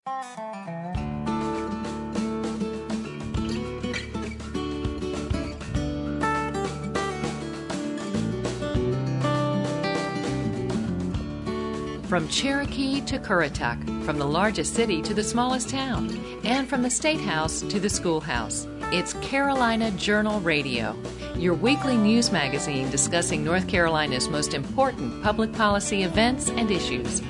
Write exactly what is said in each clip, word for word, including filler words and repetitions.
From Cherokee to Currituck, from the largest city to the smallest town, and from the State House to the schoolhouse, it's Carolina Journal Radio, your weekly news magazine discussing North Carolina's most important public policy events and issues.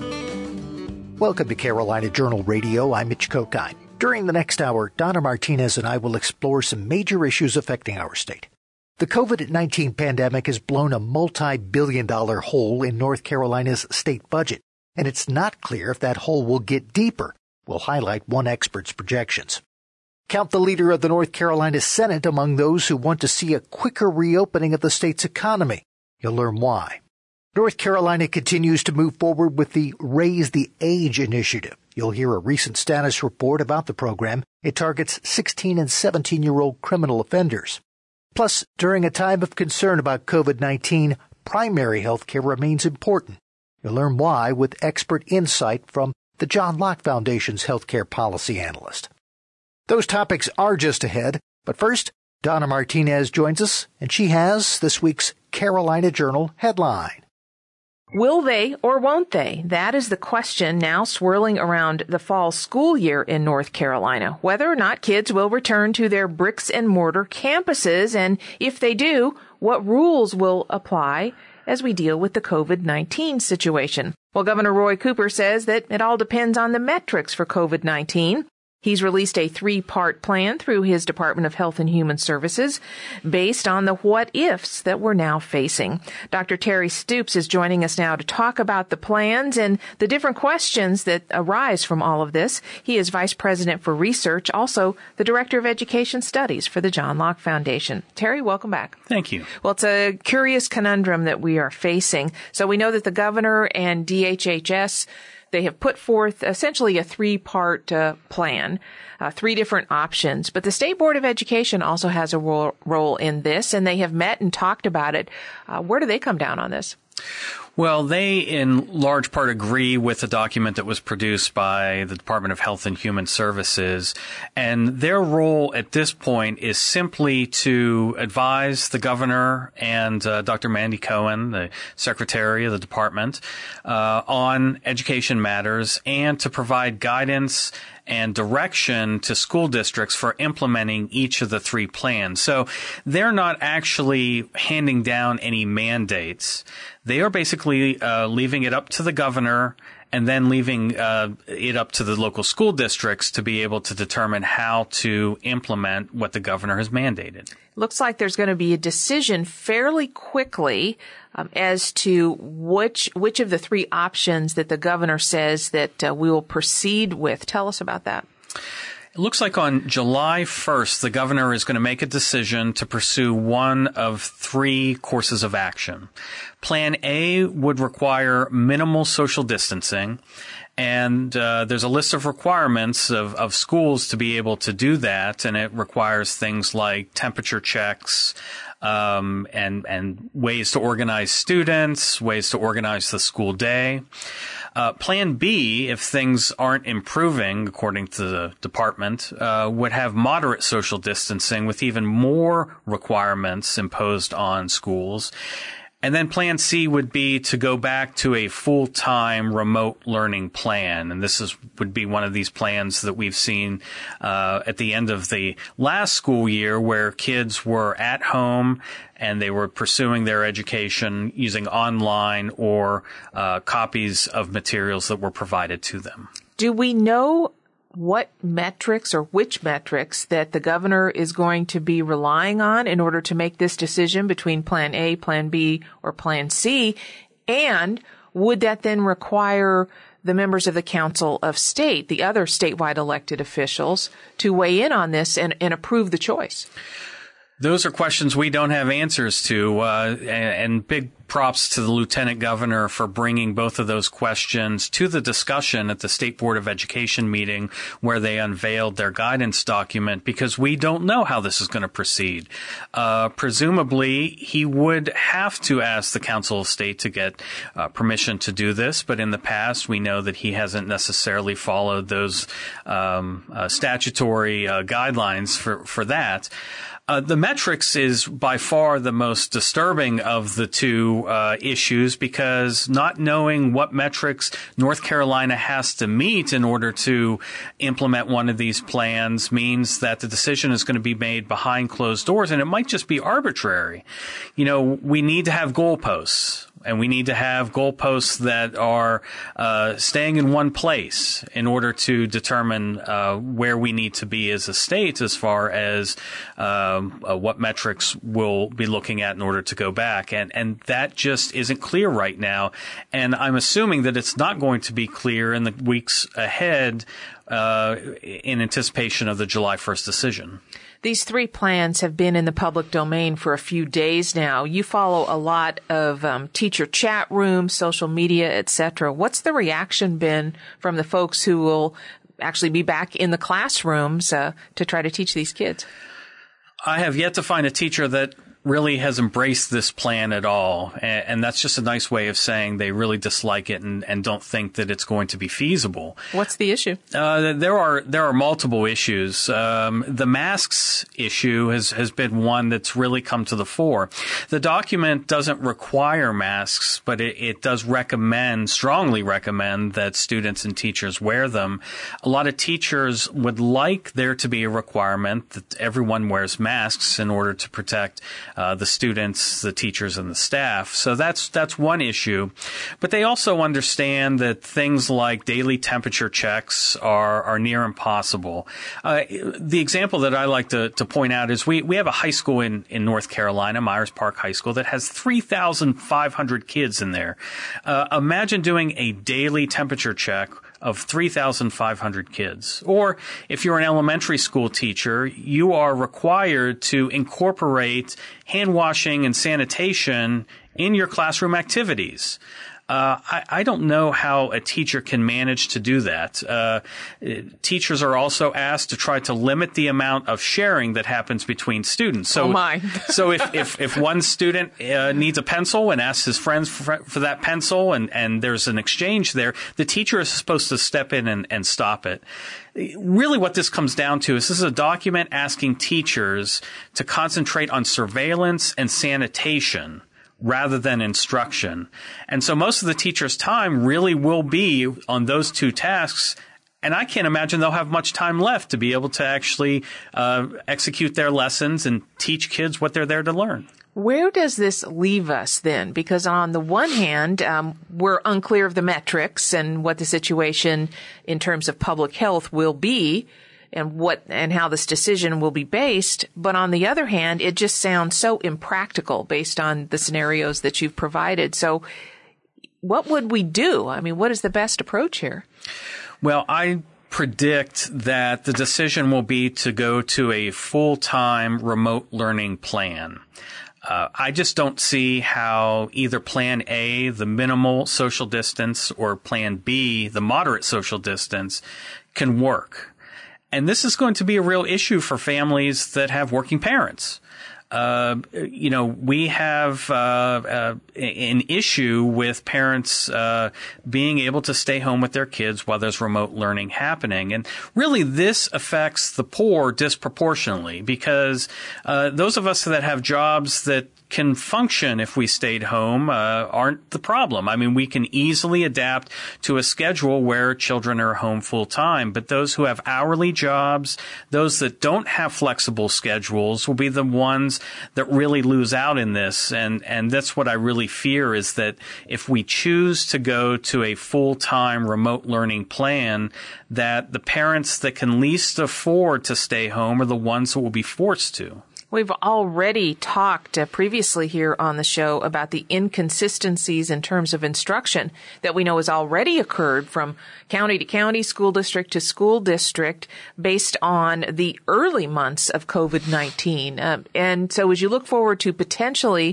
Welcome to Carolina Journal Radio. I'm Mitch Kokine. During the next hour, Donna Martinez and I will explore some major issues affecting our state. The covid nineteen pandemic has blown a multi-billion dollar hole in North Carolina's state budget, and it's not clear if that hole will get deeper. We'll highlight one expert's projections. Count the leader of the North Carolina Senate among those who want to see a quicker reopening of the state's economy. You'll learn why. North Carolina continues to move forward with the Raise the Age initiative. You'll hear a recent status report about the program. It targets sixteen and seventeen-year-old criminal offenders. Plus, during a time of concern about covid nineteen, primary health care remains important. You'll learn why with expert insight from the John Locke Foundation's healthcare policy analyst. Those topics are just ahead, but first, Donna Martinez joins us, and she has this week's Carolina Journal headline. Will they or won't they? That is the question now swirling around the fall school year in North Carolina. Whether or not kids will return to their bricks and mortar campuses, and if they do, what rules will apply as we deal with the covid nineteen situation. Well, Governor Roy Cooper says that it all depends on the metrics for covid nineteen. He's released a three-part plan through his Department of Health and Human Services based on the what-ifs that we're now facing. Doctor Terry Stoops is joining us now to talk about the plans and the different questions that arise from all of this. He is Vice President for Research, also the Director of Education Studies for the John Locke Foundation. Terry, welcome back. Thank you. Well, it's a curious conundrum that we are facing. So we know that the governor and D H H S, they have put forth essentially a three-part uh, plan, uh, three different options. But the State Board of Education also has a role, role in this, and they have met and talked about it. Uh, where do they come down on this? Well, they in large part agree with the document that was produced by the Department of Health and Human Services. And their role at this point is simply to advise the governor and uh, Doctor Mandy Cohen, the secretary of the department, uh, on education matters and to provide guidance and direction to school districts for implementing each of the three plans. So they're not actually handing down any mandates. They are basically uh, leaving it up to the governor and then leaving uh, it up to the local school districts to be able to determine how to implement what the governor has mandated. Looks like there's going to be a decision fairly quickly um, as to which which of the three options that the governor says that uh, we will proceed with. Tell us about that. It looks like on July first, the governor is going to make a decision to pursue one of three courses of action. Plan A would require minimal social distancing, and uh, there's a list of requirements of, of schools to be able to do that, and it requires things like temperature checks, um, and, and ways to organize students, ways to organize the school day. Uh, Plan B, if things aren't improving, according to the department, uh, would have moderate social distancing with even more requirements imposed on schools. And then Plan C would be to go back to a full-time remote learning plan. And this is would be one of these plans that we've seen uh, at the end of the last school year where kids were at home and they were pursuing their education using online or uh, copies of materials that were provided to them. Do we know what metrics or which metrics that the governor is going to be relying on in order to make this decision between Plan A, Plan B, or Plan C? And would that then require the members of the Council of State, the other statewide elected officials, to weigh in on this and, and approve the choice? Those are questions we don't have answers to, uh, and, and big props to the Lieutenant Governor for bringing both of those questions to the discussion at the State Board of Education meeting where they unveiled their guidance document, because we don't know how this is going to proceed. Uh, presumably, he would have to ask the Council of State to get uh, permission to do this, but in the past, we know that he hasn't necessarily followed those um, uh, statutory uh, guidelines for, for that. Uh, the metrics is by far the most disturbing of the two uh, issues, because not knowing what metrics North Carolina has to meet in order to implement one of these plans means that the decision is going to be made behind closed doors, and it might just be arbitrary. You know, we need to have goalposts. And we need to have goalposts that are uh, staying in one place in order to determine uh, where we need to be as a state as far as um, uh, what metrics we'll be looking at in order to go back. And, and that just isn't clear right now. And I'm assuming that it's not going to be clear in the weeks ahead uh, in anticipation of the July first decision. These three plans have been in the public domain for a few days now. You follow a lot of um, teacher chat rooms, social media, et cetera. What's the reaction been from the folks who will actually be back in the classrooms uh, to try to teach these kids? I have yet to find a teacher that really has embraced this plan at all. And, and that's just a nice way of saying they really dislike it and, and don't think that it's going to be feasible. What's the issue? Uh, there are, there are multiple issues. Um, the masks issue has, has been one that's really come to the fore. The document doesn't require masks, but it, it does recommend, strongly recommend that students and teachers wear them. A lot of teachers would like there to be a requirement that everyone wears masks in order to protect Uh, the students, the teachers, and the staff. So that's that's one issue. But they also understand that things like daily temperature checks are are near impossible. Uh, the example that I like to, to point out is we, we have a high school in, in North Carolina, Myers Park High School, that has three thousand five hundred kids in there. Uh, imagine doing a daily temperature check of three thousand five hundred kids. Or if you're an elementary school teacher, you are required to incorporate hand washing and sanitation in your classroom activities. Uh, I, I don't know how a teacher can manage to do that. Uh, teachers are also asked to try to limit the amount of sharing that happens between students. So, oh my. so if, if, if one student uh, needs a pencil and asks his friends for, for that pencil and, and there's an exchange there, the teacher is supposed to step in and, and stop it. Really what this comes down to is this is a document asking teachers to concentrate on surveillance and sanitation rather than instruction. And so most of the teacher's time really will be on those two tasks. And I can't imagine they'll have much time left to be able to actually uh, execute their lessons and teach kids what they're there to learn. Where does this leave us then? Because on the one hand, um, we're unclear of the metrics and what the situation in terms of public health will be and what and how this decision will be based. But on the other hand, it just sounds so impractical based on the scenarios that you've provided. So what would we do? I mean, what is the best approach here? Well, I predict that the decision will be to go to a full-time remote learning plan. Uh, I just don't see how either Plan A, the minimal social distance, or Plan B, the moderate social distance, can work. And this is going to be a real issue for families that have working parents. Uh, you know, we have uh, uh, an issue with parents uh, being able to stay home with their kids while there's remote learning happening. And really, this affects the poor disproportionately because uh, those of us that have jobs that can function if we stayed home uh, aren't the problem. I mean, we can easily adapt to a schedule where children are home full time. But those who have hourly jobs, those that don't have flexible schedules will be the ones that really lose out in this. And, and that's what I really fear is that if we choose to go to a full-time remote learning plan, that the parents that can least afford to stay home are the ones that will be forced to. We've already talked uh, previously here on the show about the inconsistencies in terms of instruction that we know has already occurred from county to county, school district to school district based on the early months of COVID nineteen. Um, and so as you look forward to potentially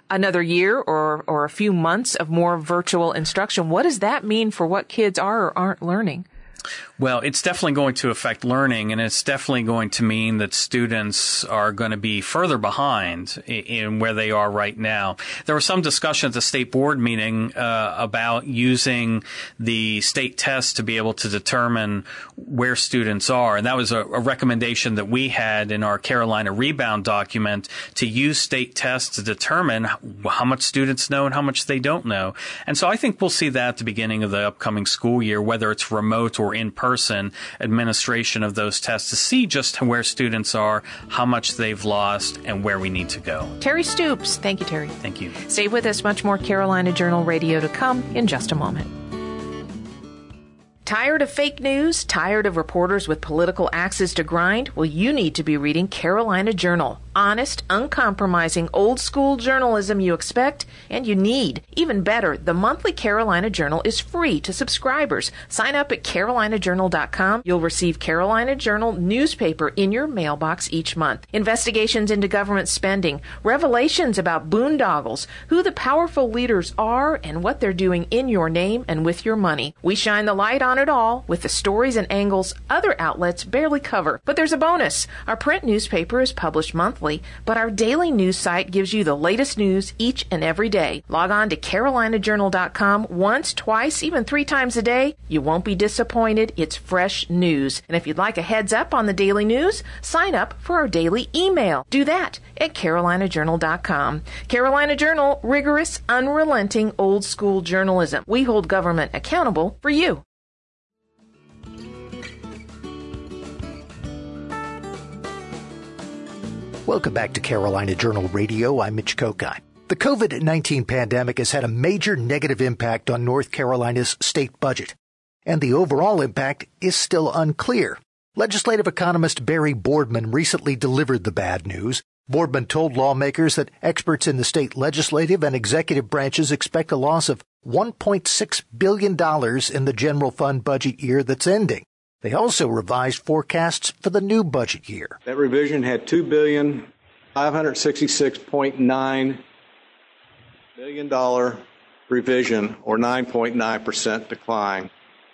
another year or, or a few months of more virtual instruction. What does that mean for what kids are or aren't learning? Well, it's definitely going to affect learning, and it's definitely going to mean that students are going to be further behind in where they are right now. There was some discussion at the state board meeting uh, about using the state test to be able to determine where students are, and that was a, a recommendation that we had in our Carolina Rebound document, to use state tests to determine how much students know and how much they don't know. And so I think we'll see that at the beginning of the upcoming school year, whether it's remote or in-person administration of those tests, to see just where students are, how much they've lost, and where we need to go. Terry Stoops. Thank you, Terry. Thank you. Stay with us. Much more Carolina Journal Radio to come in just a moment. Tired of fake news? Tired of reporters with political axes to grind? Well, you need to be reading Carolina Journal. Honest, uncompromising, old-school journalism you expect and you need. Even better, the monthly Carolina Journal is free to subscribers. Sign up at carolina journal dot com. You'll receive Carolina Journal newspaper in your mailbox each month. Investigations into government spending, revelations about boondoggles, who the powerful leaders are, and what they're doing in your name and with your money. We shine the light on it all with the stories and angles other outlets barely cover. But there's a bonus. Our print newspaper is published monthly, but our daily news site gives you the latest news each and every day. Log on to carolina journal dot com once, twice, even three times a day. You won't be disappointed. It's fresh news. And if you'd like a heads up on the daily news, sign up for our daily email. Do that at carolina journal dot com. Carolina Journal, rigorous, unrelenting, old-school journalism. We hold government accountable for you. Welcome back to Carolina Journal Radio. I'm Mitch Kokine. The COVID nineteen pandemic has had a major negative impact on North Carolina's state budget, and the overall impact is still unclear. Legislative economist Barry Boardman recently delivered the bad news. Boardman told lawmakers that experts in the state legislative and executive branches expect a loss of one point six billion dollars in the general fund budget year that's ending. They also revised forecasts for the new budget year. That revision had two billion five hundred sixty-six point nine billion dollars revision, or nine point nine percent decline.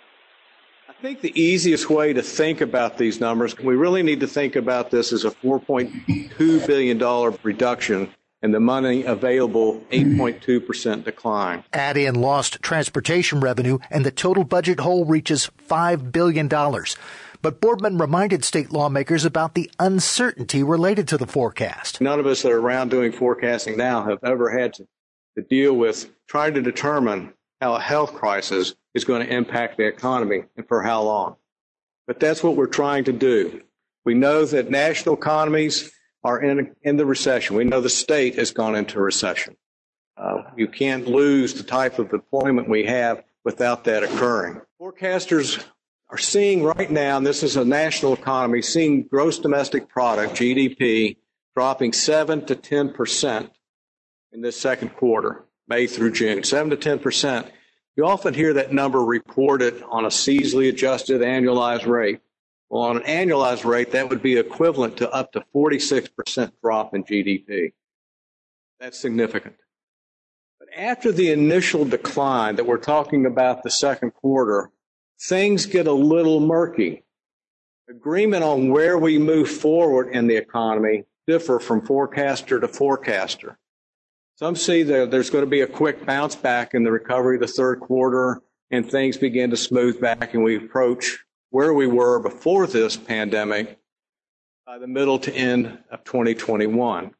I think the easiest way to think about these numbers, we really need to think about this as a four point two billion dollars reduction and the money available eight point two percent decline. Add in lost transportation revenue, and the total budget hole reaches five billion dollars. But Boardman reminded state lawmakers about the uncertainty related to the forecast. None of us that are around doing forecasting now have ever had to, to deal with trying to determine how a health crisis is going to impact the economy and for how long. But that's what we're trying to do. We know that national economies are in, in the recession. We know the state has gone into recession. Uh, you can't lose the type of employment we have without that occurring. Forecasters are seeing right now, and this is a national economy, seeing gross domestic product, G D P, dropping seven to ten percent in this second quarter, May through June, seven to ten percent. You often hear that number reported on a seasonally adjusted annualized rate. Well, on an annualized rate, that would be equivalent to up to forty-six percent drop in G D P. That's significant. But after the initial decline that we're talking about the second quarter, things get a little murky. Agreement on where we move forward in the economy differ from forecaster to forecaster. Some see that there's going to be a quick bounce back in the recovery of the third quarter, and things begin to smooth back, and we approach where we were before this pandemic by the middle to end of twenty twenty-one.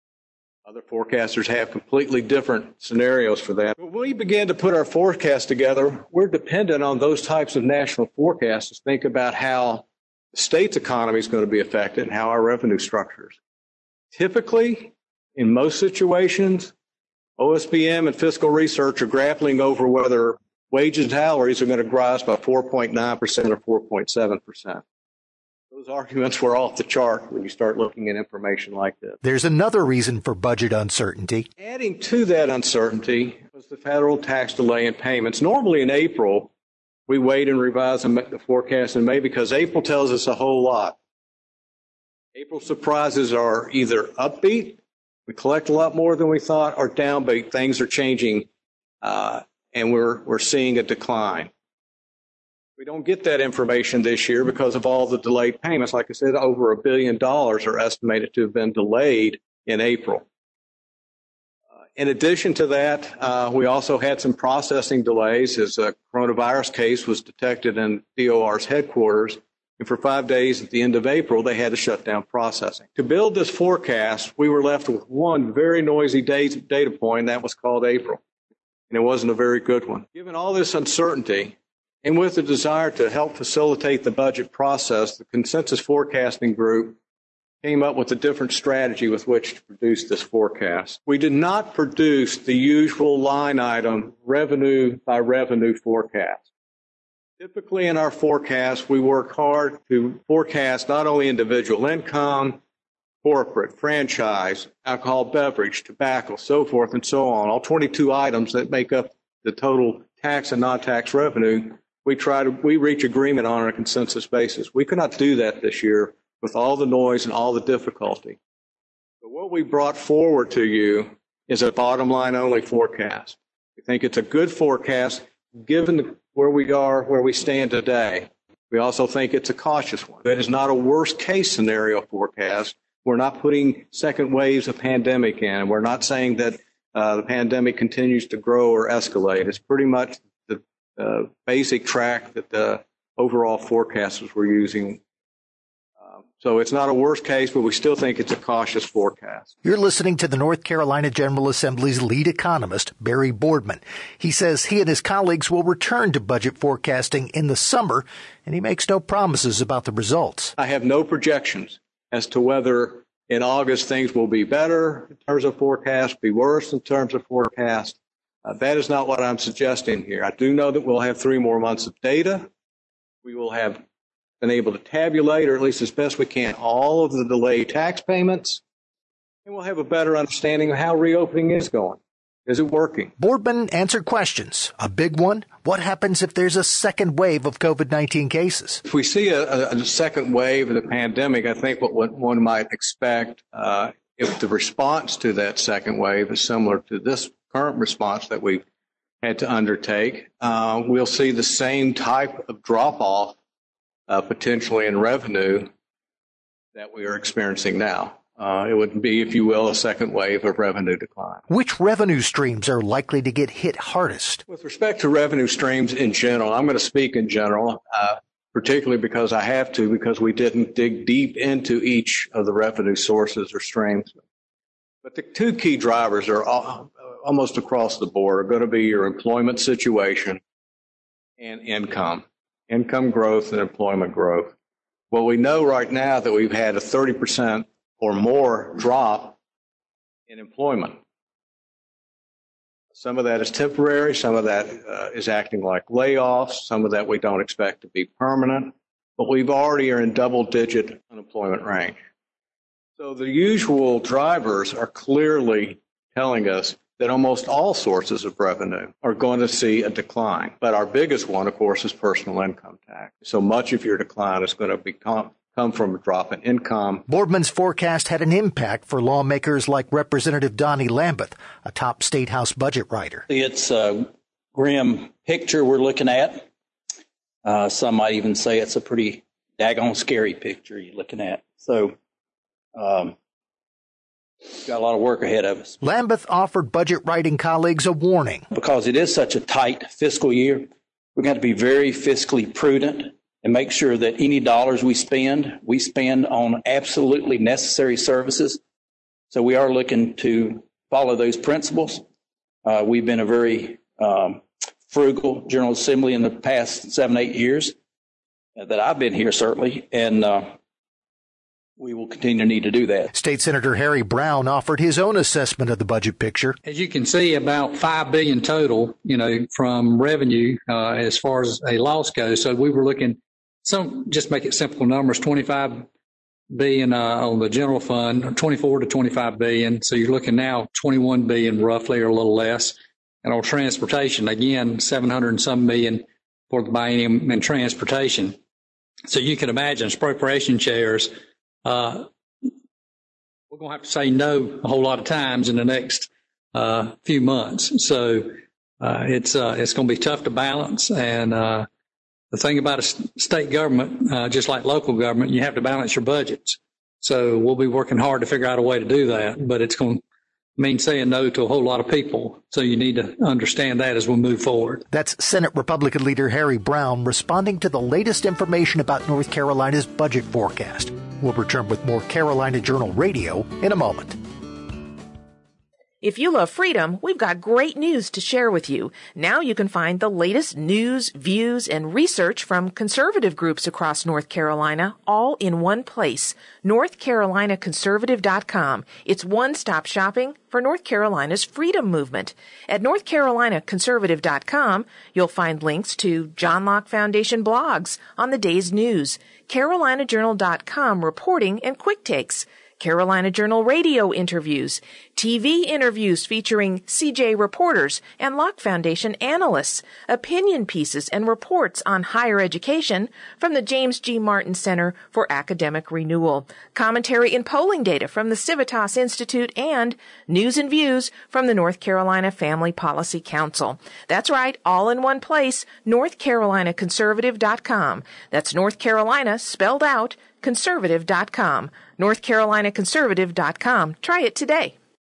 Other forecasters have completely different scenarios for that. When we begin to put our forecast together, we're dependent on those types of national forecasts to think about how the state's economy is going to be affected and how our revenue structures. Typically, in most situations, O S B M and fiscal research are grappling over whether wages and salaries are going to rise by four point nine percent or four point seven percent. Those arguments were off the chart when you start looking at information like this. There's another reason for budget uncertainty. Adding to that uncertainty was the federal tax delay in payments. Normally in April, we wait and revise the forecast in May because April tells us a whole lot. April surprises are either upbeat We collect a lot more than we thought, or down, but things are changing, uh, and we're we're seeing a decline. We don't get that information this year because of all the delayed payments. Like I said, over a billion dollars are estimated to have been delayed in April. Uh, in addition to that, uh, we also had some processing delays as a coronavirus case was detected in D O R's headquarters. And for five days at the end of April, they had to shut down processing. To build this forecast, we were left with one very noisy data point, and that was called April. And it wasn't a very good one. Given all this uncertainty, and with the desire to help facilitate the budget process, the Consensus Forecasting Group came up with a different strategy with which to produce this forecast. We did not produce the usual line item revenue by revenue forecast. Typically in our forecast, we work hard to forecast not only individual income, corporate, franchise, alcohol, beverage, tobacco, so forth and so on, all twenty-two items that make up the total tax and non-tax revenue. We try to, we reach agreement on a consensus basis. We could not do that this year with all the noise and all the difficulty. But what we brought forward to you is a bottom line only forecast. We think it's a good forecast given where we are, where we stand today. We also think it's a cautious one. That is not a worst case scenario forecast. We're not putting second waves of pandemic in. We're not saying that uh, the pandemic continues to grow or escalate. It's pretty much the uh, basic track that the overall forecasters were using. Uh, so it's not a worst case, but we still think it's a cautious forecast. You're listening to the North Carolina General Assembly's lead economist, Barry Boardman. He says he and his colleagues will return to budget forecasting in the summer, and he makes no promises about the results. I have no projections as to whether in August things will be better in terms of forecast, be worse in terms of forecast. Uh, that is not what I'm suggesting here. I do know that we'll have three more months of data. We will have been able to tabulate, or at least as best we can, all of the delayed tax payments, and we'll have a better understanding of how reopening is going. Is it working? Boardman answered questions. A big one, what happens if there's a second wave of COVID nineteen cases? If we see a, a second wave of the pandemic, I think what one might expect, uh, if the response to that second wave is similar to this current response that we've had to undertake, uh, we'll see the same type of drop-off uh, potentially in revenue that we are experiencing now. Uh, it would be, if you will, a second wave of revenue decline. Which revenue streams are likely to get hit hardest? With respect to revenue streams in general, I'm going to speak in general, uh, particularly because I have to, because we didn't dig deep into each of the revenue sources or streams. But the two key drivers are all, almost across the board are going to be your employment situation and income, income growth and employment growth. Well, we know right now that we've had a thirty percent or more drop in employment. Some of that is temporary, some of that uh, is acting like layoffs, some of that we don't expect to be permanent, but we've already are in double-digit unemployment range. So the usual drivers are clearly telling us that almost all sources of revenue are going to see a decline. But our biggest one, of course, is personal income tax. So much of your decline is going to become come from a drop in income. Boardman's forecast had an impact for lawmakers like Representative Donnie Lambeth, a top state house budget writer. It's a grim picture we're looking at. Uh, some might even say it's a pretty daggone scary picture you're looking at. So, um, got a lot of work ahead of us. Lambeth offered budget writing colleagues a warning. Because it is such a tight fiscal year, we're going to be very fiscally prudent and make sure that any dollars we spend, we spend on absolutely necessary services. So we are looking to follow those principles. Uh, we've been a very um, frugal General Assembly in the past seven, eight years uh, that I've been here, certainly, and uh, we will continue to need to do that. State Senator Harry Brown offered his own assessment of the budget picture. As you can see, about five billion dollars total, you know, from revenue uh, as far as a loss goes. So we were looking, some just make it simple numbers, twenty-five billion dollars uh, on the general fund, twenty-four to twenty-five billion dollars. So you're looking now twenty-one billion dollars roughly, or a little less. And on transportation, again, seven hundred and some million for the biennium in transportation. So you can imagine appropriation chairs. Uh, we're going to have to say no a whole lot of times in the next uh, few months. So uh, it's uh, it's going to be tough to balance. And uh, the thing about a state government, uh, just like local government, you have to balance your budgets. So we'll be working hard to figure out a way to do that. But it's going to mean saying no to a whole lot of people. So you need to understand that as we move forward. That's Senate Republican leader Harry Brown responding to the latest information about North Carolina's budget forecast. We'll return with more Carolina Journal Radio in a moment. If you love freedom, we've got great news to share with you. Now you can find the latest news, views, and research from conservative groups across North Carolina all in one place. North Carolina Conservative dot com. It's one-stop shopping for North Carolina's freedom movement. At North Carolina Conservative dot com, you'll find links to John Locke Foundation blogs on the day's news, Carolina Journal dot com reporting and quick takes, Carolina Journal radio interviews, T V interviews featuring C J reporters and Locke Foundation analysts, opinion pieces and reports on higher education from the James G. Martin Center for Academic Renewal, commentary and polling data from the Civitas Institute, and news and views from the North Carolina Family Policy Council. That's right, all in one place, North Carolina Conservative dot com. That's North Carolina spelled out, Conservative dot com. North Carolina Conservative dot com. Try it today.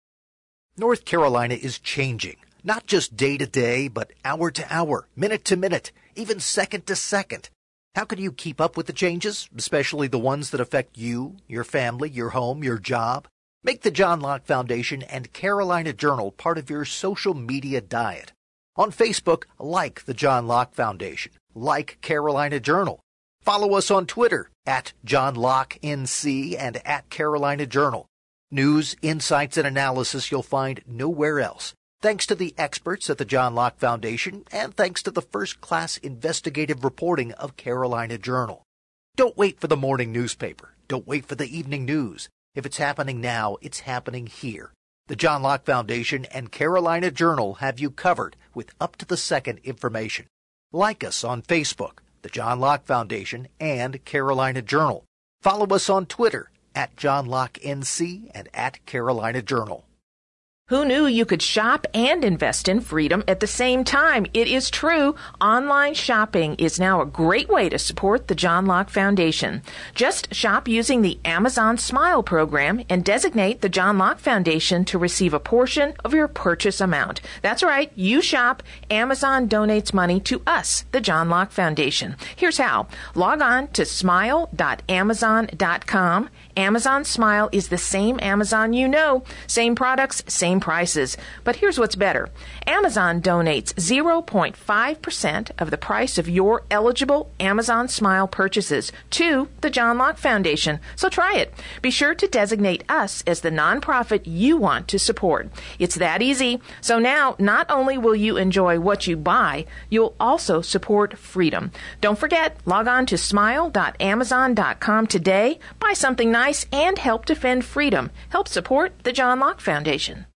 North Carolina is changing, not just day to day, but hour to hour, minute to minute, even second to second. How can you keep up with the changes, especially the ones that affect you, your family, your home, your job? Make the John Locke Foundation and Carolina Journal part of your social media diet. On Facebook, like the John Locke Foundation, like Carolina Journal. Follow us on Twitter at John Locke N C and at Carolina Journal. News, insights, and analysis you'll find nowhere else. Thanks to the experts at the John Locke Foundation and thanks to the first-class investigative reporting of Carolina Journal. Don't wait for the morning newspaper. Don't wait for the evening news. If it's happening now, it's happening here. The John Locke Foundation and Carolina Journal have you covered with up-to-the-second information. Like us on Facebook, the John Locke Foundation and Carolina Journal. Follow us on Twitter at John Locke N C and at Carolina Journal. Who knew you could shop and invest in freedom at the same time? It is true. Online shopping is now a great way to support the John Locke Foundation. Just shop using the Amazon Smile program and designate the John Locke Foundation to receive a portion of your purchase amount. That's right. You shop. Amazon donates money to us, the John Locke Foundation. Here's how. Log on to smile dot amazon dot com. Amazon Smile is the same Amazon you know. Same products, same prices. But here's what's better. Amazon donates zero point five percent of the price of your eligible Amazon Smile purchases to the John Locke Foundation. So try it. Be sure to designate us as the nonprofit you want to support. It's that easy. So now, not only will you enjoy what you buy, you'll also support freedom. Don't forget, log on to smile dot amazon dot com today. Buy something nice and help defend freedom. Help support the John Locke Foundation.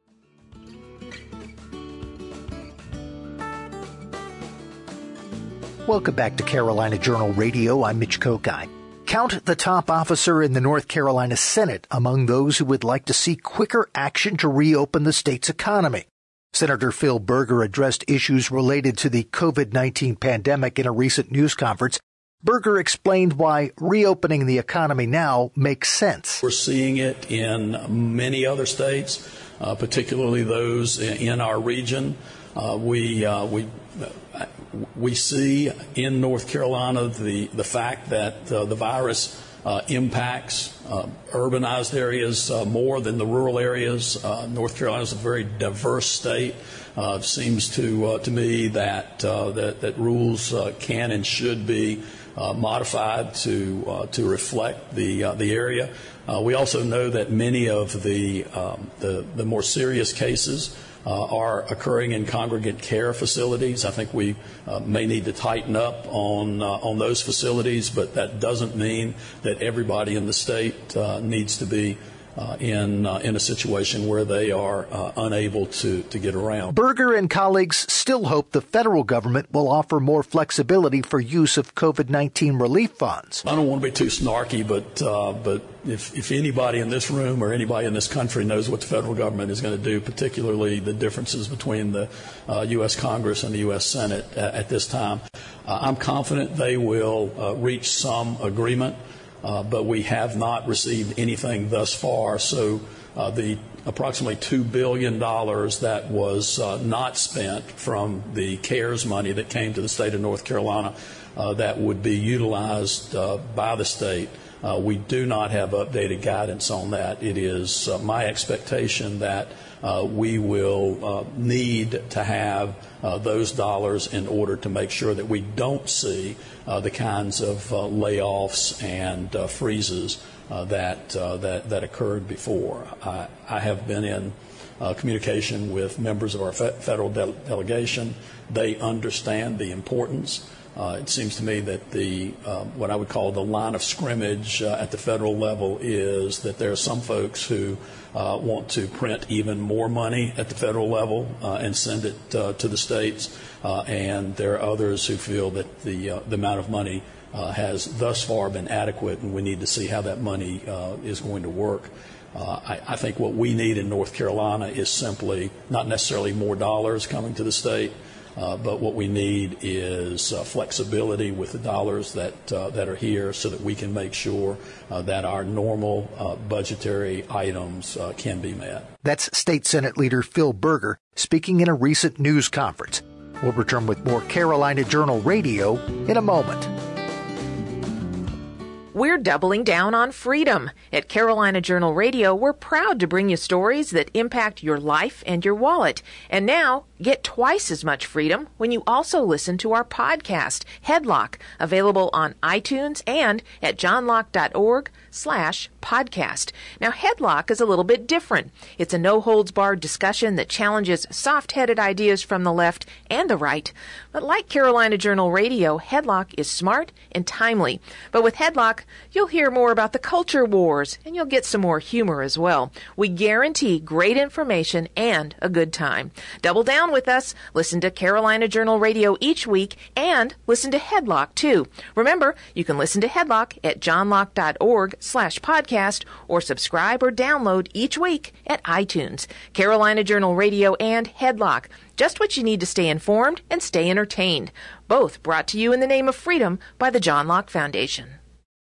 Welcome back to Carolina Journal Radio. I'm Mitch Kokine. Count the top officer in the North Carolina Senate among those who would like to see quicker action to reopen the state's economy. Senator Phil Berger addressed issues related to the covid nineteen pandemic in a recent news conference. Berger explained why reopening the economy now makes sense. We're seeing it in many other states, uh, particularly those in our region. Uh, we uh, we uh, we see in North Carolina the the fact that uh, the virus uh, impacts uh, urbanized areas uh, more than the rural areas. Uh, North Carolina is a very diverse state. Uh, it seems to uh, to me that uh, that, that rules uh, can and should be Uh, modified to uh, to reflect the uh, the area. Uh, we also know that many of the um, the, the more serious cases uh, are occurring in congregate care facilities. I think we uh, may need to tighten up on uh, on those facilities, but that doesn't mean that everybody in the state uh, needs to be uh, in uh, in a situation where they are uh, unable to, to get around. Berger and colleagues still hope the federal government will offer more flexibility for use of COVID nineteen relief funds. I don't want to be too snarky, but uh, but if, if anybody in this room or anybody in this country knows what the federal government is going to do, particularly the differences between the uh, U S Congress and the U S Senate at, at this time, uh, I'm confident they will uh, reach some agreement. Uh, but we have not received anything thus far. So uh, the approximately two billion dollars that was uh, not spent from the CARES money that came to the state of North Carolina uh, that would be utilized uh, by the state, uh, we do not have updated guidance on that. It is uh, my expectation that uh, we will uh, need to have uh, those dollars in order to make sure that we don't see uh, the kinds of uh, layoffs and uh, freezes uh, that, uh, that that occurred before. I, I have been in uh, communication with members of our fe- federal de- delegation. They understand the importance. Uh, it seems to me that the uh, what I would call the line of scrimmage uh, at the federal level is that there are some folks who uh, want to print even more money at the federal level uh, and send it uh, to the states, uh, and there are others who feel that the uh, the amount of money uh, has thus far been adequate, and we need to see how that money uh, is going to work. Uh, I, I think what we need in North Carolina is simply not necessarily more dollars coming to the state. Uh, but what we need is uh, flexibility with the dollars that uh, that are here so that we can make sure uh, that our normal uh, budgetary items uh, can be met. That's State Senate Leader Phil Berger speaking in a recent news conference. We'll return with more Carolina Journal Radio in a moment. We're doubling down on freedom. At Carolina Journal Radio, we're proud to bring you stories that impact your life and your wallet. And now, get twice as much freedom when you also listen to our podcast, Headlock, available on iTunes and at johnlocke.org slash podcast. Now, Headlock is a little bit different. It's a no-holds-barred discussion that challenges soft-headed ideas from the left and the right. But like Carolina Journal Radio, Headlock is smart and timely. But with Headlock, you'll hear more about the culture wars, and you'll get some more humor as well. We guarantee great information and a good time. Double down with us. Listen to Carolina Journal Radio each week, and listen to Headlock, too. Remember, you can listen to Headlock at johnlocke.org slash podcast, or subscribe or download each week at iTunes. Carolina Journal Radio and Headlock. Just what you need to stay informed and stay entertained. Both brought to you in the name of freedom by the John Locke Foundation.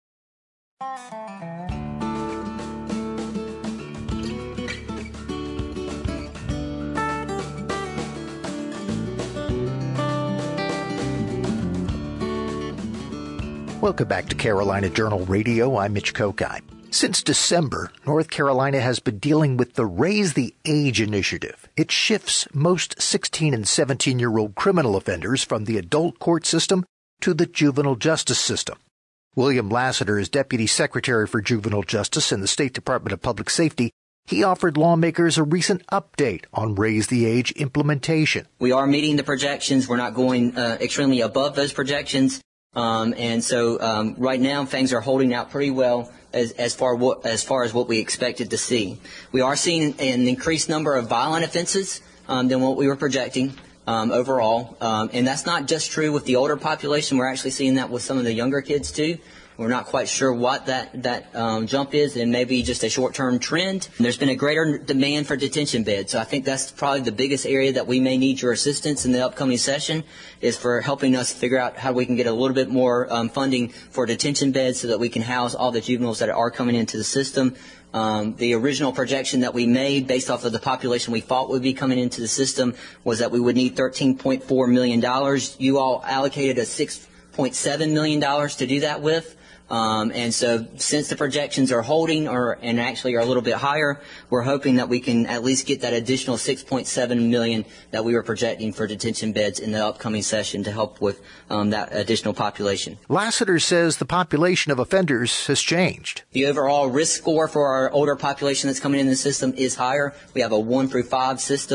Welcome back to Carolina Journal Radio. I'm Mitch Kokai. Since December, North Carolina has been dealing with the Raise the Age initiative. It shifts most sixteen and seventeen-year-old criminal offenders from the adult court system to the juvenile justice system. William Lassiter is Deputy Secretary for Juvenile Justice in the State Department of Public Safety. He offered lawmakers a recent update on Raise the Age implementation. We are meeting the projections. We're not going uh, extremely above those projections. Um, and so um, right now things are holding out pretty well as, as, far what, as far as what we expected to see. We are seeing an increased number of violent offenses um, than what we were projecting um, overall. Um, and that's not just true with the older population. We're actually seeing that with some of the younger kids, too. We're not quite sure what that, that um, jump is, and maybe just a short-term trend. There's been a greater demand for detention beds, so I think that's probably the biggest area that we may need your assistance in the upcoming session, is for helping us figure out how we can get a little bit more um, funding for detention beds so that we can house all the juveniles that are coming into the system. Um, the original projection that we made based off of the population we thought would be coming into the system was that we would need thirteen point four million dollars. You all allocated a six point seven million dollars to do that with. Um, and so since the projections are holding or and actually are a little bit higher, we're hoping that we can at least get that additional six point seven million dollars that we were projecting for detention beds in the upcoming session to help with um, that additional population. Lassiter says the population of offenders has changed. The overall risk score for our older population that's coming in the system is higher. We have a one through five system.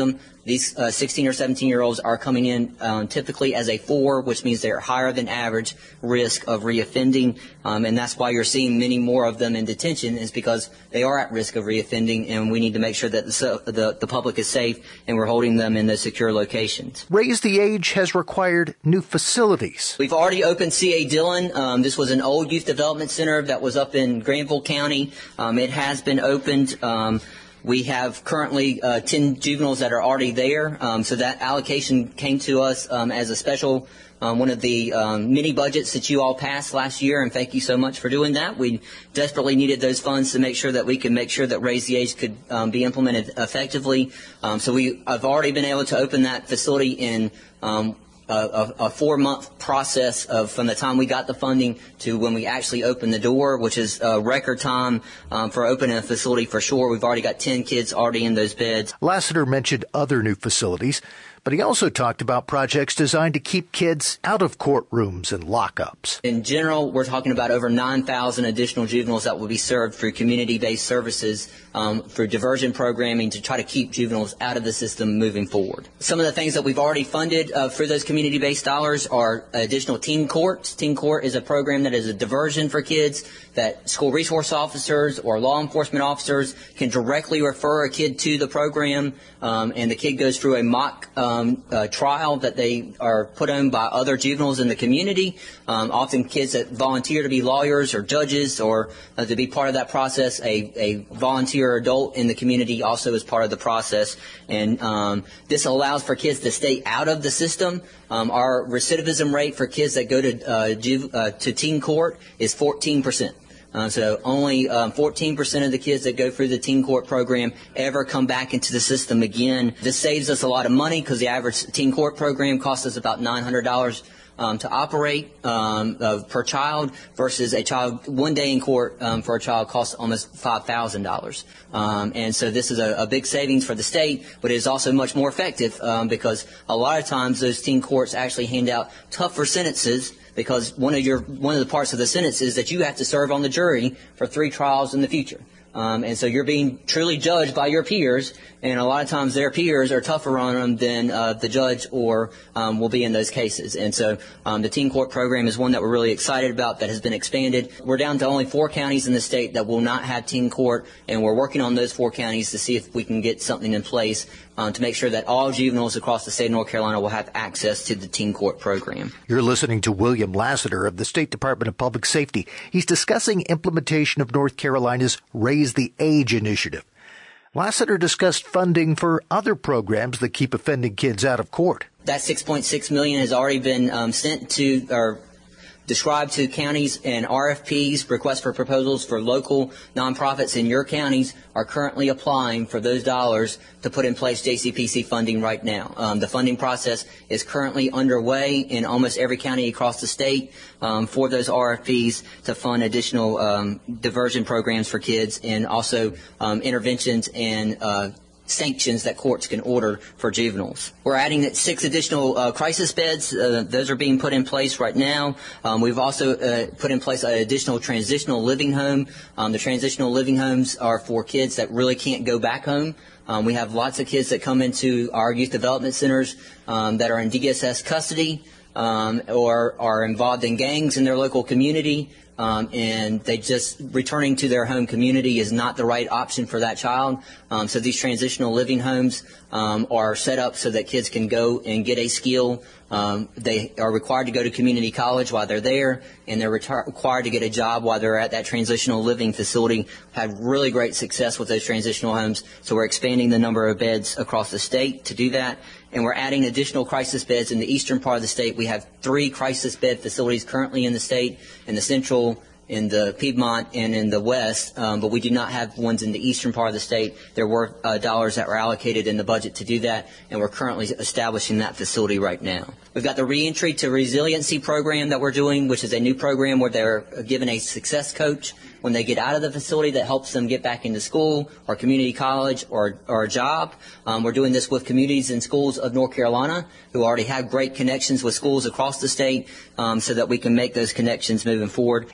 These uh, sixteen or seventeen year olds are coming in um, typically as a four, which means they're higher than average risk of reoffending, um, and that's why you're seeing many more of them in detention, is because they are at risk of reoffending, and we need to make sure that the, the, the public is safe and we're holding them in those secure locations. Raise the Age has required new facilities. We've already opened C A Dillon. Um, this was an old youth development center that was up in Granville County. Um, it has been opened. Um, We have currently uh, ten juveniles that are already there, um, so that allocation came to us um, as a special, um, one of the um, mini budgets that you all passed last year, and thank you so much for doing that. We desperately needed those funds to make sure that we could make sure that Raise the Age could um, be implemented effectively. Um, so we have already been able to open that facility in um, A, a four-month process of from the time we got the funding to when we actually opened the door, which is a record time um, for opening a facility for sure. We've already got ten kids already in those beds. Lassiter mentioned other new facilities, but he also talked about projects designed to keep kids out of courtrooms and lockups. In general, we're talking about over nine thousand additional juveniles that will be served through community-based services, um, through diversion programming to try to keep juveniles out of the system moving forward. Some of the things that we've already funded uh, for those community-based dollars are additional teen courts. Teen court is a program that is a diversion for kids that school resource officers or law enforcement officers can directly refer a kid to the program, um, and the kid goes through a mock um, uh, trial that they are put on by other juveniles in the community, um, often kids that volunteer to be lawyers or judges or uh, to be part of that process. A, a volunteer adult in the community also is part of the process, and um, this allows for kids to stay out of the system. Um, our recidivism rate for kids that go to uh, juve, uh, to teen court is fourteen percent. Uh, so only um, fourteen percent of the kids that go through the teen court program ever come back into the system again. This saves us a lot of money because the average teen court program costs us about nine hundred dollars um, to operate um, uh, per child, versus a child one day in court um, for a child costs almost five thousand dollars. Um, and so this is a, a big savings for the state, but it is also much more effective um, because a lot of times those teen courts actually hand out tougher sentences, because one of your one of the parts of the sentence is that you have to serve on the jury for three trials in the future. Um, and so you're being truly judged by your peers, and a lot of times their peers are tougher on them than uh, the judge or um, will be in those cases. And so um, the teen court program is one that we're really excited about that has been expanded. We're down to only four counties in the state that will not have teen court, and we're working on those four counties to see if we can get something in place um, to make sure that all juveniles across the state of North Carolina will have access to the teen court program. You're listening to William Lassiter of the State Department of Public Safety. He's discussing implementation of North Carolina's Raise the Age initiative. Lassiter discussed funding for other programs that keep offending kids out of court. That six point six million dollars has already been um, sent to or described to counties, and R F Ps, requests for proposals for local nonprofits in your counties, are currently applying for those dollars to put in place J C P C funding right now. Um, the funding process is currently underway in almost every county across the state um, for those R F Ps to fund additional um, diversion programs for kids, and also um, interventions and uh, sanctions that courts can order for juveniles. We're adding six additional uh, crisis beds. Uh, those are being put in place right now. Um, we've also uh, put in place an additional transitional living home. Um, the transitional living homes are for kids that really can't go back home. Um, we have lots of kids that come into our youth development centers um, that are in D S S custody um, or are involved in gangs in their local community. Um, and they just returning to their home community is not the right option for that child. Um, so these transitional living homes um, are set up so that kids can go and get a skill. Um, they are required to go to community college while they're there, and they're retar- required to get a job while they're at that transitional living facility. Had really great success with those transitional homes, so we're expanding the number of beds across the state to do that. And we're adding additional crisis beds in the eastern part of the state. We have three crisis bed facilities currently in the state, in the central, in the Piedmont, and in the west, um, but we do not have ones in the eastern part of the state. There were uh, dollars that were allocated in the budget to do that, and we're currently establishing that facility right now. We've got the Reentry to Resiliency program that we're doing, which is a new program where they're given a success coach when they get out of the facility that helps them get back into school or community college or, or a job. Um, we're doing this with communities and schools of North Carolina who already have great connections with schools across the state um, so that we can make those connections moving forward. In addition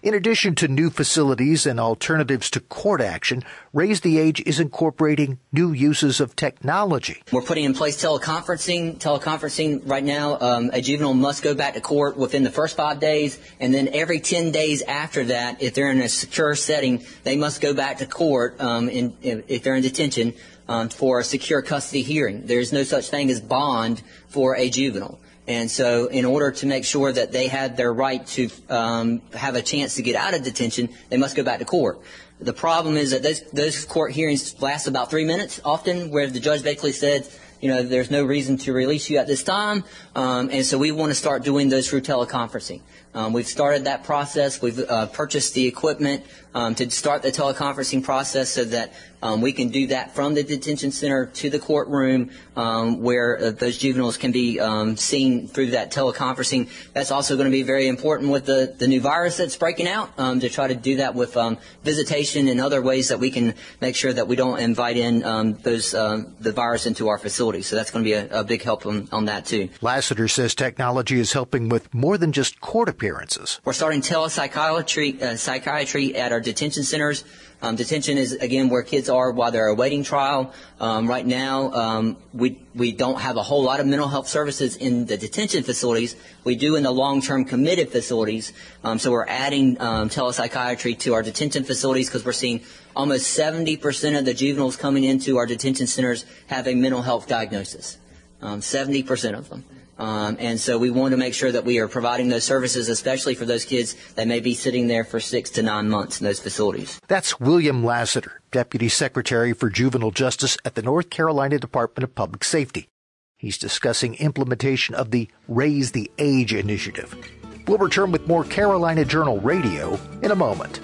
addition to new facilities and alternatives to court action, Raise the Age is incorporating new uses of technology. We're putting in place teleconferencing. Teleconferencing right now, um, a juvenile must go back to court within the first five days, and then every ten days after that, if they're in a secure setting, they must go back to court um, in, if they're in detention um, for a secure custody hearing. There's no such thing as bond for a juvenile. And so in order to make sure that they have their right to um, have a chance to get out of detention, they must go back to court. The problem is that those, those court hearings last about three minutes often, where the judge basically said, you know, there's no reason to release you at this time. Um, and so we want to start doing those through teleconferencing. Um, we've started that process. We've uh, purchased the equipment um, to start the teleconferencing process so that um, we can do that from the detention center to the courtroom um, where uh, those juveniles can be um, seen through that teleconferencing. That's also going to be very important with the, the new virus that's breaking out um, to try to do that with um, visitation and other ways that we can make sure that we don't invite in um, those um, the virus into our facility. So that's going to be a, a big help on, on that too. Lassiter says technology is helping with more than just court appearances. We're starting telepsychiatry uh, psychiatry at our detention centers. Um, detention is, again, where kids are while they're awaiting trial. Um, right now, um, we we don't have a whole lot of mental health services in the detention facilities. We do in the long-term committed facilities. Um, so we're adding um, telepsychiatry to our detention facilities because we're seeing almost seventy percent of the juveniles coming into our detention centers have a mental health diagnosis. Um, seventy percent of them. Um, and so we want to make sure that we are providing those services, especially for those kids that may be sitting there for six to nine months in those facilities. That's William Lassiter, Deputy Secretary for Juvenile Justice at the North Carolina Department of Public Safety. He's discussing implementation of the Raise the Age initiative. We'll return with more Carolina Journal Radio in a moment.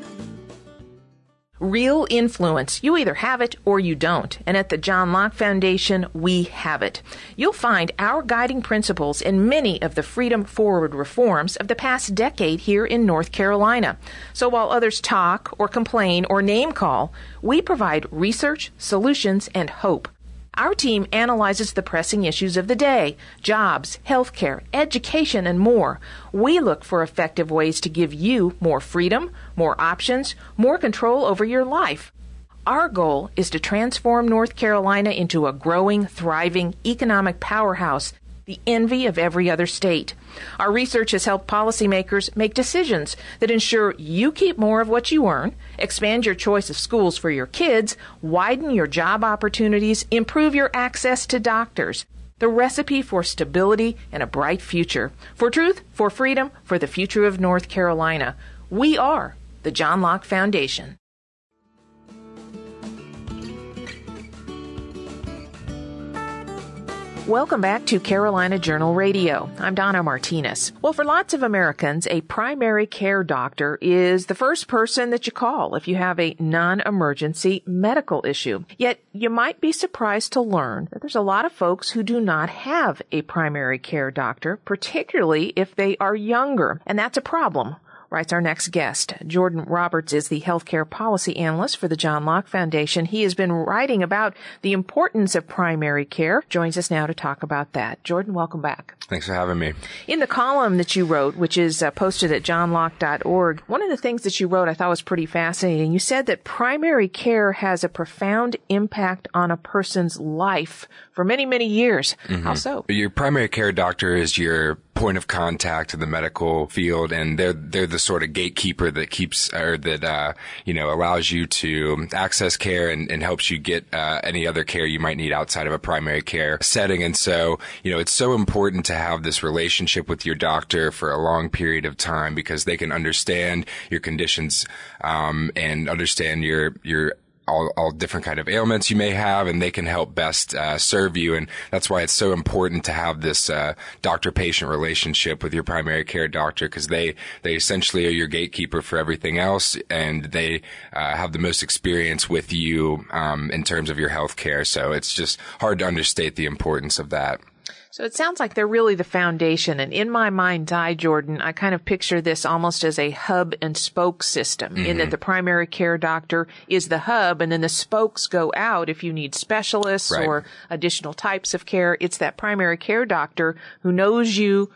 Real influence. You either have it or you don't. And at the John Locke Foundation, we have it. You'll find our guiding principles in many of the Freedom Forward reforms of the past decade here in North Carolina. So while others talk or complain or name call, we provide research, solutions, and hope. Our team analyzes the pressing issues of the day, jobs, healthcare, education, and more. We look for effective ways to give you more freedom, more options, more control over your life. Our goal is to transform North Carolina into a growing, thriving economic powerhouse, the envy of every other state. Our research has helped policymakers make decisions that ensure you keep more of what you earn, expand your choice of schools for your kids, widen your job opportunities, improve your access to doctors. The recipe for stability and a bright future. For truth, for freedom, for the future of North Carolina. We are the John Locke Foundation. Welcome back to Carolina Journal Radio. I'm Donna Martinez. Well, for lots of Americans, a primary care doctor is the first person that you call if you have a non-emergency medical issue. Yet, you might be surprised to learn that there's a lot of folks who do not have a primary care doctor, particularly if they are younger. And that's a problem, writes our next guest. Jordan Roberts is the healthcare policy analyst for the John Locke Foundation. He has been writing about the importance of primary care. Joins us now to talk about that. Jordan, welcome back. Thanks for having me. In the column that you wrote, which is uh, posted at john locke dot org, one of the things that you wrote I thought was pretty fascinating. You said that primary care has a profound impact on a person's life for many, many years. Mm-hmm. How so? Your primary care doctor is your point of contact in the medical field, and they're they're the sort of gatekeeper that keeps or that uh, you know allows you to access care and, and helps you get uh, any other care you might need outside of a primary care setting. And so you know it's so important to have this relationship with your doctor for a long period of time because they can understand your conditions um, and understand your your All, all different kind of ailments you may have, and they can help best uh, serve you. And that's why it's so important to have this uh, doctor-patient relationship with your primary care doctor, because they, they essentially are your gatekeeper for everything else, and they uh, have the most experience with you um, in terms of your health care. So it's just hard to understate the importance of that. So it sounds like they're really the foundation. And in my mind's eye, Jordan, I kind of picture this almost as a hub and spoke system, mm-hmm. in that the primary care doctor is the hub, and then the spokes go out if you need specialists, right, or additional types of care. It's that primary care doctor who knows you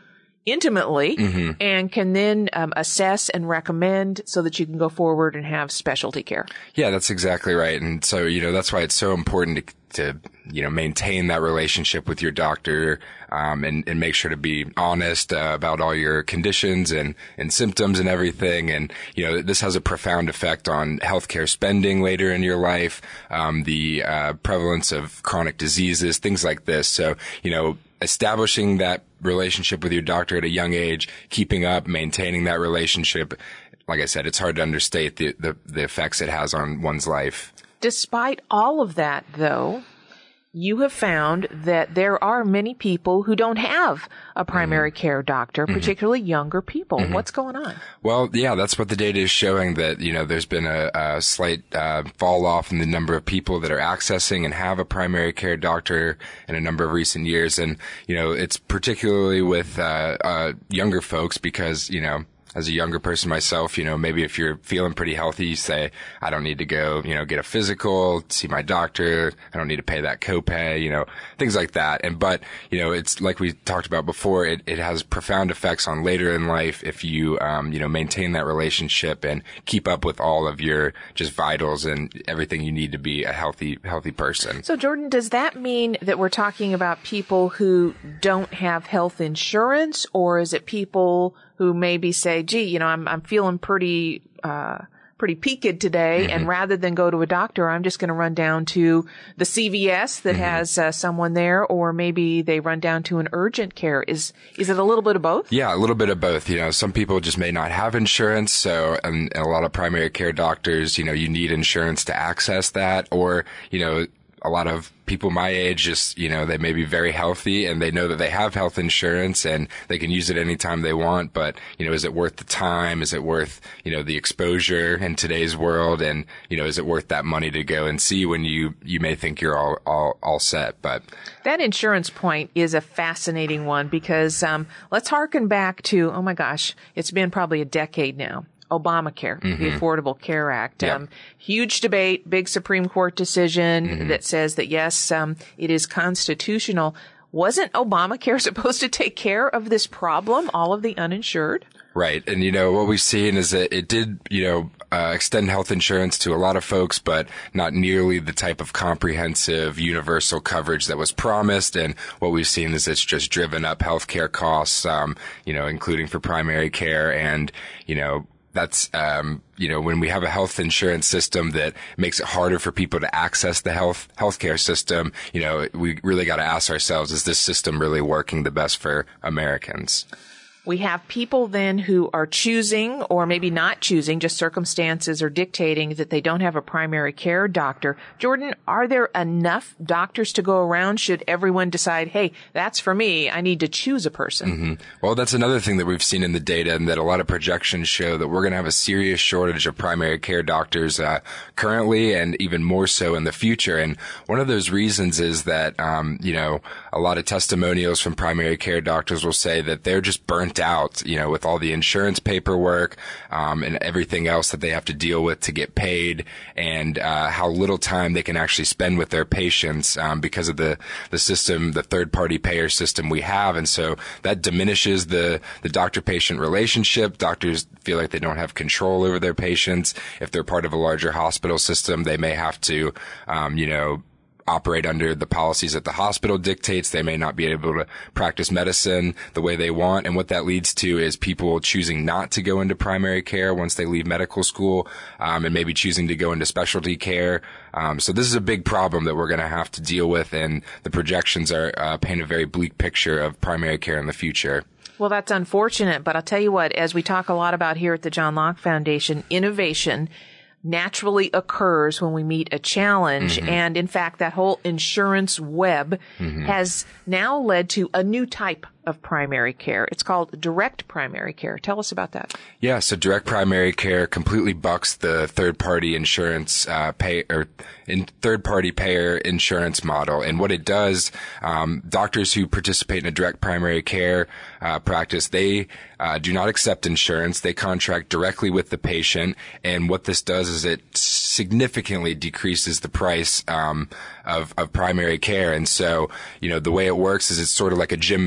intimately mm-hmm. and can then um, assess and recommend so that you can go forward and have specialty care. Yeah, that's exactly right. And so, you know, that's why it's so important to, to you know, maintain that relationship with your doctor, um, and, and make sure to be honest uh, about all your conditions and, and symptoms and everything. And, you know, this has a profound effect on healthcare spending later in your life, um, the uh, prevalence of chronic diseases, things like this. So, you know, establishing that relationship with your doctor at a young age, keeping up, maintaining that relationship. Like I said, it's hard to understate the, the, the effects it has on one's life. Despite all of that, though, you have found that there are many people who don't have a primary mm-hmm. care doctor, particularly mm-hmm. younger people. Mm-hmm. What's going on? Well, yeah, that's what the data is showing, that, you know, there's been a, a slight uh, fall off in the number of people that are accessing and have a primary care doctor in a number of recent years. And, you know, it's particularly with uh, uh, younger folks because, you know, as a younger person myself, you know, maybe if you're feeling pretty healthy, you say, I don't need to go, you know, get a physical, see my doctor. I don't need to pay that copay, you know, things like that. And, but, you know, it's like we talked about before, it, it has profound effects on later in life if you, um, you know, maintain that relationship and keep up with all of your just vitals and everything you need to be a healthy, healthy person. So, Jordan, does that mean that we're talking about people who don't have health insurance, or is it people who maybe say, gee, you know, I'm, I'm feeling pretty, uh, pretty peaked today. Mm-hmm. And rather than go to a doctor, I'm just going to run down to the C V S that mm-hmm. has uh, someone there, or maybe they run down to an urgent care. Is, is it a little bit of both? Yeah, a little bit of both. You know, some people just may not have insurance. So, and, and a lot of primary care doctors, you know, you need insurance to access that, or, you know, a lot of people my age just, you know, they may be very healthy and they know that they have health insurance and they can use it anytime they want. But, you know, is it worth the time? Is it worth, you know, the exposure in today's world? And, you know, is it worth that money to go and see when you, you may think you're all, all, all set? But that insurance point is a fascinating one because, um, let's harken back to, oh my gosh, it's been probably a decade now. Obamacare, mm-hmm. the Affordable Care Act. Yep. Um, huge debate, big Supreme Court decision mm-hmm. that says that, yes, um, it is constitutional. Wasn't Obamacare supposed to take care of this problem, all of the uninsured? Right. And, you know, what we've seen is that it did, you know, uh, extend health insurance to a lot of folks, but not nearly the type of comprehensive universal coverage that was promised. And what we've seen is it's just driven up healthcare costs, um, you know, including for primary care and, you know, That's, um, you know, when we have a health insurance system that makes it harder for people to access the health, healthcare system, you know, we really got to ask ourselves, is this system really working the best for Americans? We have people then who are choosing or maybe not choosing, just circumstances are dictating that they don't have a primary care doctor. Jordan, are there enough doctors to go around? Should everyone decide, hey, that's for me, I need to choose a person? Mm-hmm. Well, that's another thing that we've seen in the data, and that a lot of projections show that we're going to have a serious shortage of primary care doctors uh, currently, and even more so in the future. And one of those reasons is that, um, you know, a lot of testimonials from primary care doctors will say that they're just burnt out, you know, with all the insurance paperwork, um, and everything else that they have to deal with to get paid, and, uh, how little time they can actually spend with their patients, um, because of the, the system, the third party payer system we have. And so that diminishes the, the doctor-patient relationship. Doctors feel like they don't have control over their patients. If they're part of a larger hospital system, they may have to, um, you know, operate under the policies that the hospital dictates. They may not be able to practice medicine the way they want. And what that leads to is people choosing not to go into primary care once they leave medical school, um, and maybe choosing to go into specialty care. Um, so this is a big problem that we're going to have to deal with. And the projections are uh, paint a very bleak picture of primary care in the future. Well, that's unfortunate. But I'll tell you what, as we talk a lot about here at the John Locke Foundation, innovation naturally occurs when we meet a challenge. Mm-hmm. And in fact, that whole insurance web mm-hmm. has now led to a new type of primary care. It's called direct primary care. Tell us about that. Yeah, so direct primary care completely bucks the third-party insurance uh, pay or in third-party payer insurance model. And what it does, um, doctors who participate in a direct primary care uh, practice, they uh, do not accept insurance. They contract directly with the patient. And what this does is it significantly decreases the price um, of, of primary care. And so, you know, the way it works is it's sort of like a gym membership.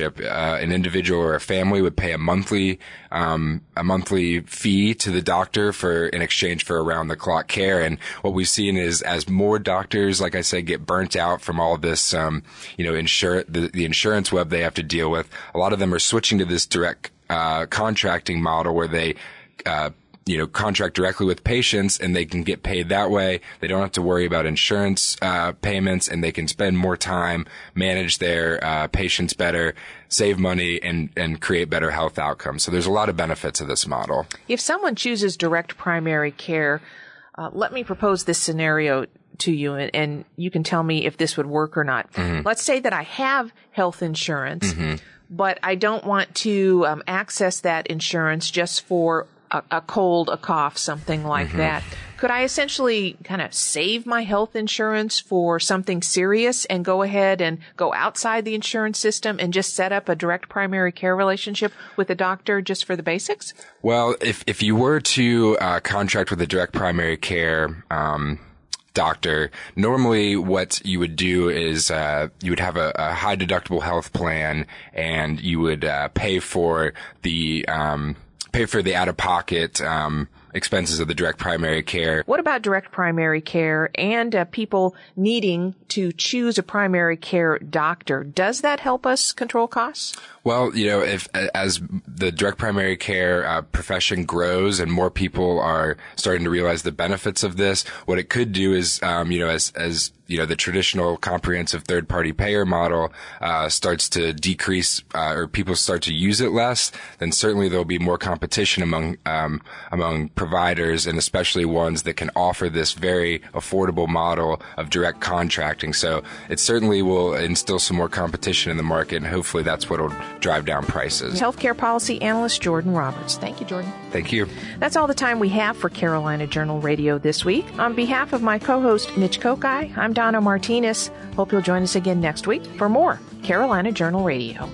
know, uh, an individual or a family would pay a monthly, um, a monthly fee to the doctor for, in exchange for around the clock care. And what we've seen is as more doctors, like I said, get burnt out from all this, um, you know, insure, the, the insurance web they have to deal with, a lot of them are switching to this direct, uh, contracting model where they, uh, you know, contract directly with patients and they can get paid that way. They don't have to worry about insurance uh, payments, and they can spend more time, manage their uh, patients better, save money, and, and create better health outcomes. So there's a lot of benefits of this model. If someone chooses direct primary care, uh, let me propose this scenario to you, and, and you can tell me if this would work or not. Mm-hmm. Let's say that I have health insurance, mm-hmm. but I don't want to um, access that insurance just for A, a cold, a cough, something like mm-hmm. that. Could I essentially kind of save my health insurance for something serious and go ahead and go outside the insurance system and just set up a direct primary care relationship with a doctor just for the basics? Well, if, if you were to uh, contract with a direct primary care um doctor, normally what you would do is uh, you would have a, a high deductible health plan, and you would uh, pay for the um pay for the out-of-pocket um, expenses of the direct primary care. What about direct primary care and uh, people needing to choose a primary care doctor? Does that help us control costs? Well, you know, if as the direct primary care uh, profession grows and more people are starting to realize the benefits of this, what it could do is, um, you know, as as you know, the traditional comprehensive third-party payer model uh, starts to decrease, uh, or people start to use it less, then certainly there'll be more competition among um, among providers, and especially ones that can offer this very affordable model of direct contracting. So it certainly will instill some more competition in the market, and hopefully that's what will drive down prices. Healthcare policy analyst Jordan Roberts. Thank you, Jordan. Thank you. That's all the time we have for Carolina Journal Radio this week. On behalf of my co-host Mitch Kokai, I'm Donna Martinez. Hope you'll join us again next week for more Carolina Journal Radio.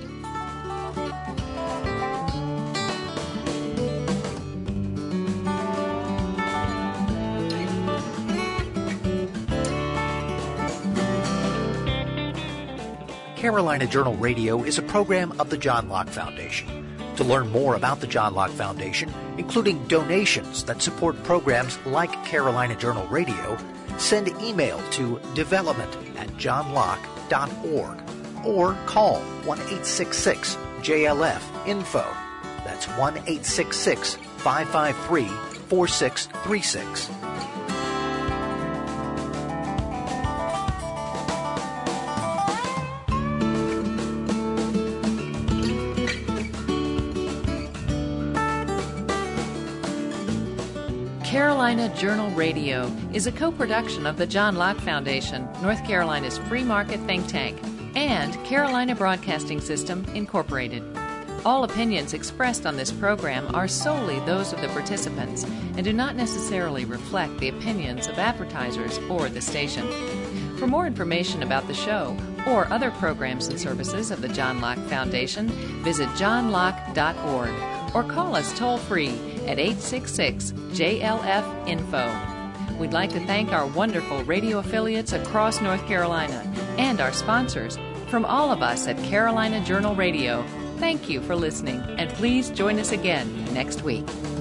Carolina Journal Radio is a program of the John Locke Foundation. To learn more about the John Locke Foundation, including donations that support programs like Carolina Journal Radio, send email to development at john locke dot org or call one eight six six J L F info. That's one eight six six, five five three, four six three six. Carolina Journal Radio is a co-production of the John Locke Foundation, North Carolina's free market think tank, and Carolina Broadcasting System, Incorporated. All opinions expressed on this program are solely those of the participants and do not necessarily reflect the opinions of advertisers or the station. For more information about the show or other programs and services of the John Locke Foundation, visit john locke dot org or call us toll-free at eight six six J L F info. We'd like to thank our wonderful radio affiliates across North Carolina and our sponsors. From all of us at Carolina Journal Radio, thank you for listening, and please join us again next week.